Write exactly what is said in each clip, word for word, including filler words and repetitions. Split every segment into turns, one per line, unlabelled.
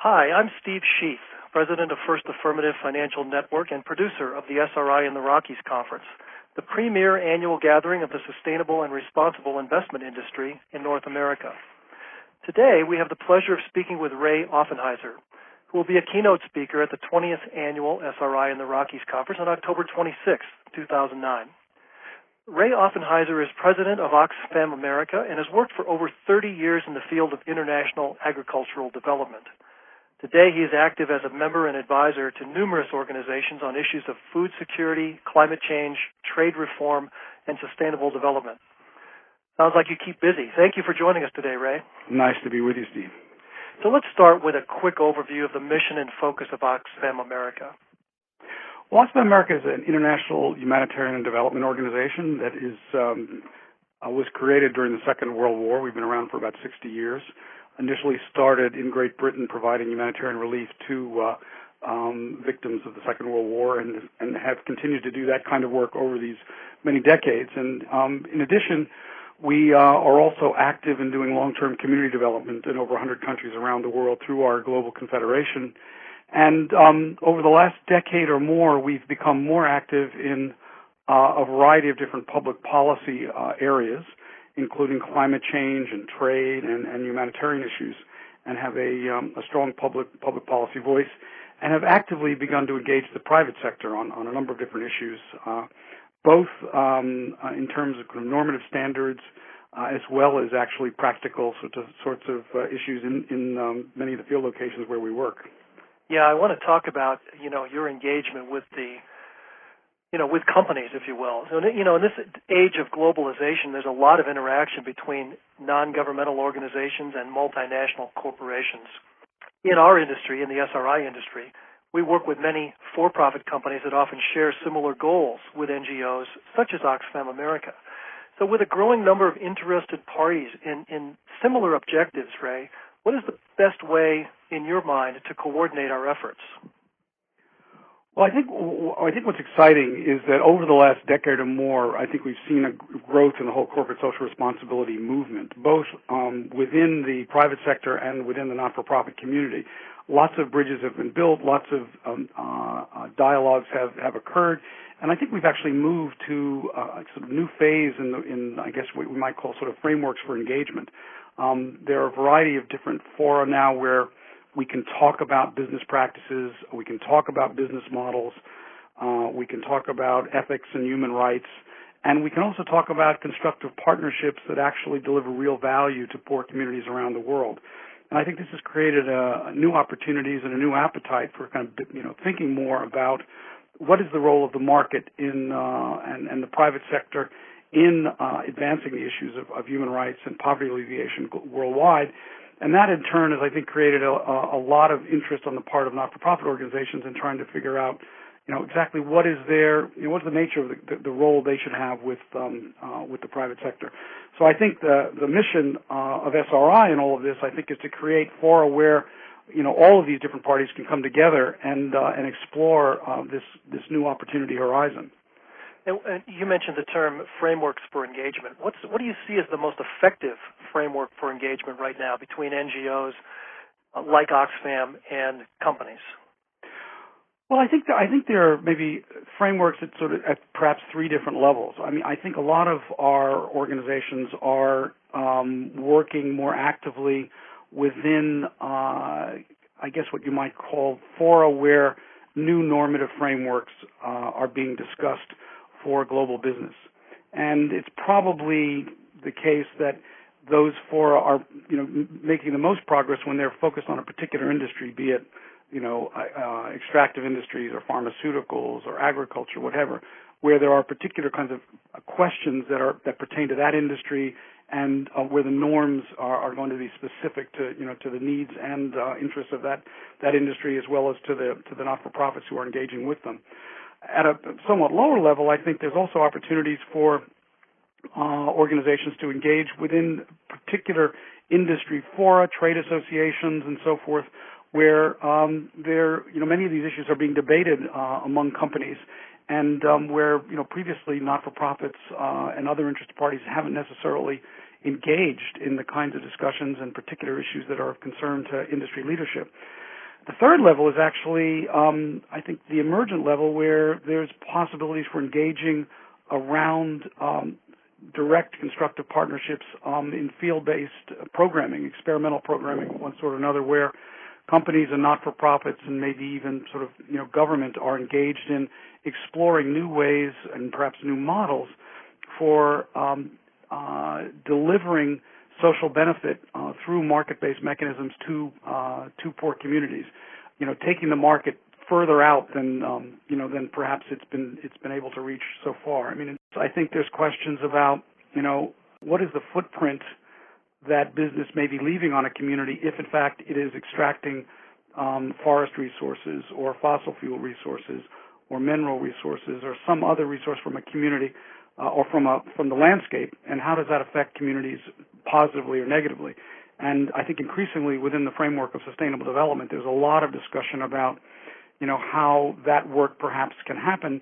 Hi, I'm Steve Sheath, President of First Affirmative Financial Network and producer of the S R I in the Rockies Conference, the premier annual gathering of the sustainable and responsible investment industry in North America. Today, we have the pleasure of speaking with Ray Offenheiser, who will be a keynote speaker at the twentieth Annual S R I in the Rockies Conference on October twenty-sixth, two thousand nine. Ray Offenheiser is president of Oxfam America and has worked for over thirty years in the field of international agricultural development. Today, he is active as a member and advisor to numerous organizations on issues of food security, climate change, trade reform, and sustainable development. Sounds like you keep busy. Thank you for joining us today, Ray.
Nice to be with you, Steve.
So let's start with a quick overview of the mission and focus of Oxfam America.
Well, Oxfam America is an international humanitarian and development organization that is um, uh, was created during the Second World War. We've been around for about sixty years. Initially started in Great Britain providing humanitarian relief to uh, um, victims of the Second World War and, and have continued to do that kind of work over these many decades. And um, in addition, we uh, are also active in doing long-term community development in over one hundred countries around the world through our Global Confederation. And um, over the last decade or more, we've become more active in uh, a variety of different public policy uh, areas, including climate change and trade and, and humanitarian issues, and have a, um, a strong public public policy voice, and have actively begun to engage the private sector on, on a number of different issues, uh, both um, uh, in terms of, kind of normative standards, uh, as well as actually practical sorts of, sorts of uh, issues in, in um, many of the field locations where we work.
Yeah, I want to talk about, you know, your engagement with the you know, with companies, if you will. So, you know, in this age of globalization, there's a lot of interaction between non-governmental organizations and multinational corporations. In our industry, in the S R I industry, we work with many for-profit companies that often share similar goals with N G Os, such as Oxfam America. So with a growing number of interested parties in, in similar objectives, Ray, what is the best way, in your mind, to coordinate our efforts?
Well, I think I think what's exciting is that over the last decade or more, I think we've seen a growth in the whole corporate social responsibility movement, both um, within the private sector and within the not-for-profit community. Lots of bridges have been built, lots of um, uh, uh, dialogues have, have occurred, and I think we've actually moved to uh, a sort of new phase in, the, in, I guess, what we might call sort of frameworks for engagement. Um, there are a variety of different fora now where we can talk about business practices, we can talk about business models, uh, we can talk about ethics and human rights, and we can also talk about constructive partnerships that actually deliver real value to poor communities around the world. And I think this has created a, new opportunities and a new appetite for kind of, you know, thinking more about what is the role of the market in uh, and, and the private sector in uh, advancing the issues of, of human rights and poverty alleviation worldwide. And that, in turn, has, I think, created a, a lot of interest on the part of not-for-profit organizations in trying to figure out, you know, exactly what is their, you know, what's the nature of the, the, the role they should have with um, uh, with the private sector. So I think the the mission uh, of S R I in all of this, I think, is to create fora where, you know, all of these different parties can come together and uh, and explore uh, this this new opportunity horizon.
And you mentioned the term frameworks for engagement. What's, what do you see as the most effective framework for engagement right now between N G Os uh, like Oxfam and companies?
Well, I think there, I think there are maybe frameworks at sort of at perhaps three different levels. I mean, I think a lot of our organizations are um, working more actively within, uh, I guess, what you might call fora where new normative frameworks uh, are being discussed for global business. And it's probably the case that those fora are, you know, making the most progress when they're focused on a particular industry, be it, you know, uh, extractive industries or pharmaceuticals or agriculture, whatever, where there are particular kinds of questions that are that pertain to that industry and uh, where the norms are, are going to be specific to, you know, to the needs and uh, interests of that that industry as well as to the to the not-for-profits who are engaging with them. At a somewhat lower level, I think there's also opportunities for uh, organizations to engage within particular industry fora, trade associations, and so forth, where um, there, you know, many of these issues are being debated uh, among companies, and um, where, you know, previously not-for-profits uh, and other interested parties haven't necessarily engaged in the kinds of discussions and particular issues that are of concern to industry leadership. The third level is actually, um, I think, the emergent level where there's possibilities for engaging around um, direct constructive partnerships um, in field-based programming, experimental programming of one sort or another, where companies and not-for-profits and maybe even sort of, you know, government are engaged in exploring new ways and perhaps new models for um, uh, delivering social benefit uh, through market-based mechanisms to uh, to poor communities. You know, taking the market further out than um, you know than perhaps it's been it's been able to reach so far. I mean, I think there's questions about, you know, what is the footprint that business may be leaving on a community if, in fact, it is extracting um, forest resources or fossil fuel resources or mineral resources or some other resource from a community uh, or from a from the landscape, and how does that affect communities positively or negatively? And I think increasingly within the framework of sustainable development, there's a lot of discussion about, you know, how that work perhaps can happen.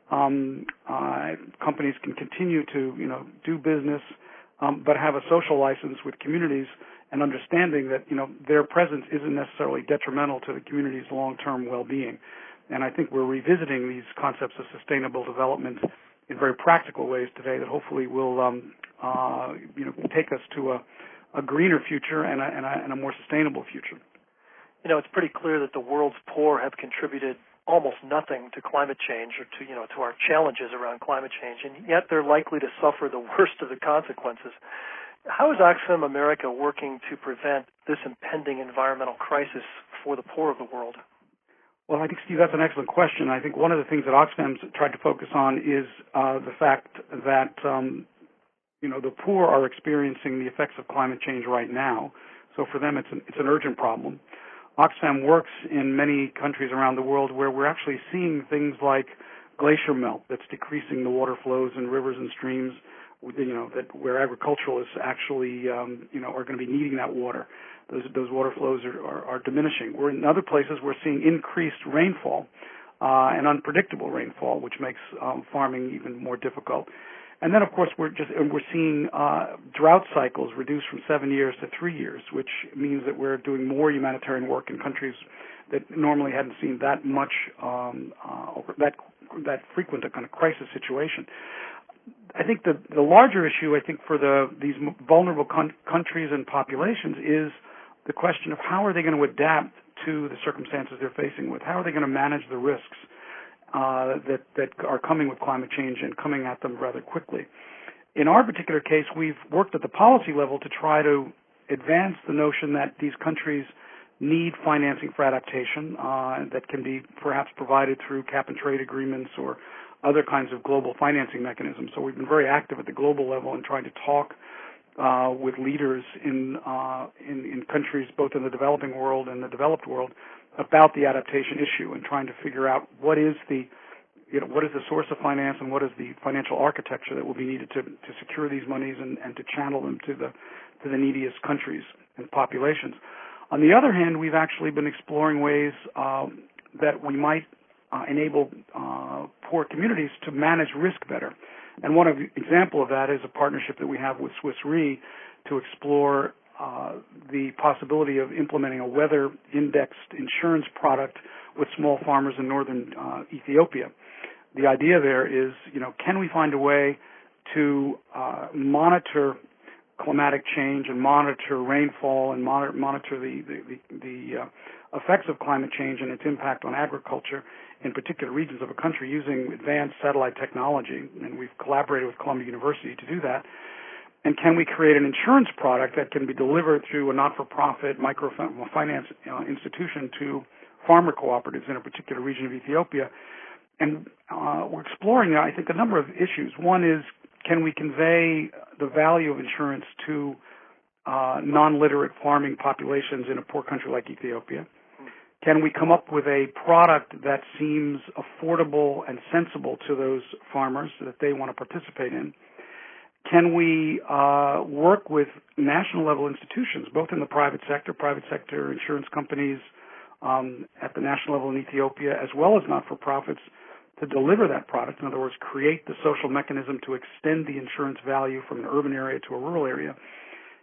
Um, uh, companies can continue to, you know, do business, um, but have a social license with communities, and understanding that, you know, their presence isn't necessarily detrimental to the community's long-term well-being. And I think we're revisiting these concepts of sustainable development in very practical ways today that hopefully will, um, uh, you know, take us to a, a greener future and a, and, a, and a more sustainable future.
You know, it's pretty clear that the world's poor have contributed almost nothing to climate change or to, you know, to our challenges around climate change, and yet they're likely to suffer the worst of the consequences. How is Oxfam America working to prevent this impending environmental crisis for the poor of the world?
Well, I think, Steve, that's an excellent question. I think one of the things that Oxfam's tried to focus on is uh, the fact that, um, you know, the poor are experiencing the effects of climate change right now. So for them, it's an, it's an urgent problem. Oxfam works in many countries around the world where we're actually seeing things like glacier melt that's decreasing the water flows in rivers and streams, you know, that where agriculturalists actually, um, you know, are going to be needing that water. Those those water flows are, are, are diminishing. We're in other places we're seeing increased rainfall uh, and unpredictable rainfall, which makes um, farming even more difficult. And then, of course, we're just we're seeing uh, drought cycles reduced from seven years to three years, which means that we're doing more humanitarian work in countries that normally hadn't seen that much um, uh, that that frequent a kind of crisis situation. I think the the larger issue, I think, for the these vulnerable con- countries and populations is the question of how are they going to adapt to the circumstances they're facing with? How are they going to manage the risks uh, that that are coming with climate change and coming at them rather quickly? In our particular case, we've worked at the policy level to try to advance the notion that these countries need financing for adaptation uh, that can be perhaps provided through cap and trade agreements or other kinds of global financing mechanisms. So we've been very active at the global level in trying to talk uh, with leaders in, uh, in in countries both in the developing world and the developed world about the adaptation issue, and trying to figure out what is the you know what is the source of finance and what is the financial architecture that will be needed to, to secure these monies and, and to channel them to the to the neediest countries and populations. On the other hand, we've actually been exploring ways um, that we might Uh, enable uh, poor communities to manage risk better. And one of, example of that is a partnership that we have with Swiss Re to explore uh, the possibility of implementing a weather-indexed insurance product with small farmers in northern uh, Ethiopia. The idea there is, you know, can we find a way to uh, monitor climatic change and monitor rainfall and monitor, monitor the, the, the, the uh, effects of climate change and its impact on agriculture in particular regions of a country using advanced satellite technology, and we've collaborated with Columbia University to do that. And can we create an insurance product that can be delivered through a not-for-profit microfinance uh, institution to farmer cooperatives in a particular region of Ethiopia? And uh, we're exploring, I think, a number of issues. One is, can we convey the value of insurance to uh, non-literate farming populations in a poor country like Ethiopia? Can we come up with a product that seems affordable and sensible to those farmers that they want to participate in? Can we uh, work with national level institutions, both in the private sector, private sector insurance companies um, at the national level in Ethiopia, as well as not-for-profits, to deliver that product? In other words, create the social mechanism to extend the insurance value from an urban area to a rural area.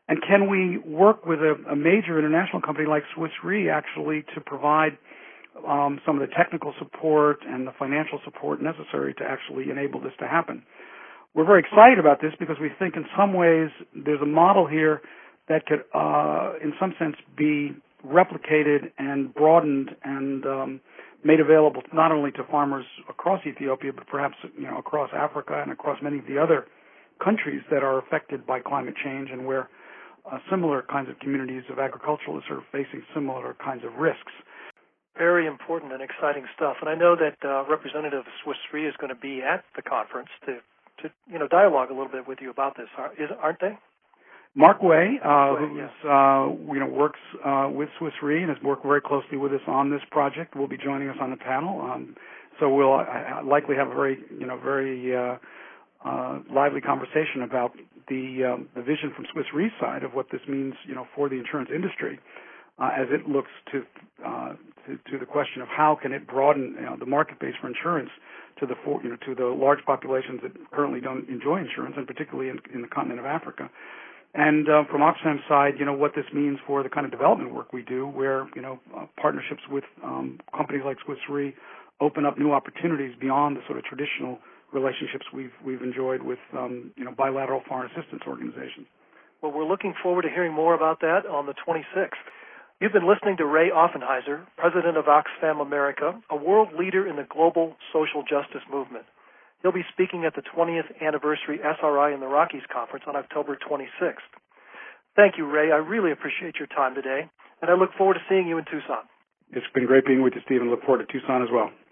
And can we work with a, a major international company like Swiss Re actually to provide um, some of the technical support and the financial support necessary to actually enable this to happen? We're very excited about this because we think in some ways there's a model here that could, uh, in some sense, be replicated and broadened and um, made available not only to farmers across Ethiopia, but perhaps you know across Africa and across many of the other countries that are affected by climate change and where uh, similar kinds of communities of agriculturalists are facing similar kinds of risks.
Very important and exciting stuff. And I know that uh, Representative Swiss Re is going to be at the conference to, to you know, dialogue a little bit with you about this, aren't they?
Mark Way, uh,
Way
who
yeah.
is, uh, you know, works uh, with Swiss Re and has worked very closely with us on this project, will be joining us on the panel. Um, so we'll uh, likely have a very, you know, very uh, uh, lively conversation about the um, the vision from Swiss Re's side of what this means, you know, for the insurance industry uh, as it looks to, uh, to to the question of how can it broaden, you know, the market base for insurance to the for, you know to the large populations that currently don't enjoy insurance, and particularly in, in the continent of Africa. And uh, from Oxfam's side, you know, what this means for the kind of development work we do, where, you know, uh, partnerships with um, companies like Swiss Re open up new opportunities beyond the sort of traditional relationships we've we've enjoyed with, um, you know, bilateral foreign assistance organizations.
Well, we're looking forward to hearing more about that on the twenty-sixth. You've been listening to Ray Offenheiser, president of Oxfam America, a world leader in the global social justice movement. He'll be speaking at the twentieth anniversary S R I in the Rockies conference on October twenty-sixth. Thank you, Ray. I really appreciate your time today, and I look forward to seeing you in Tucson.
It's been great being with you, Stephen. Look forward to Tucson as well.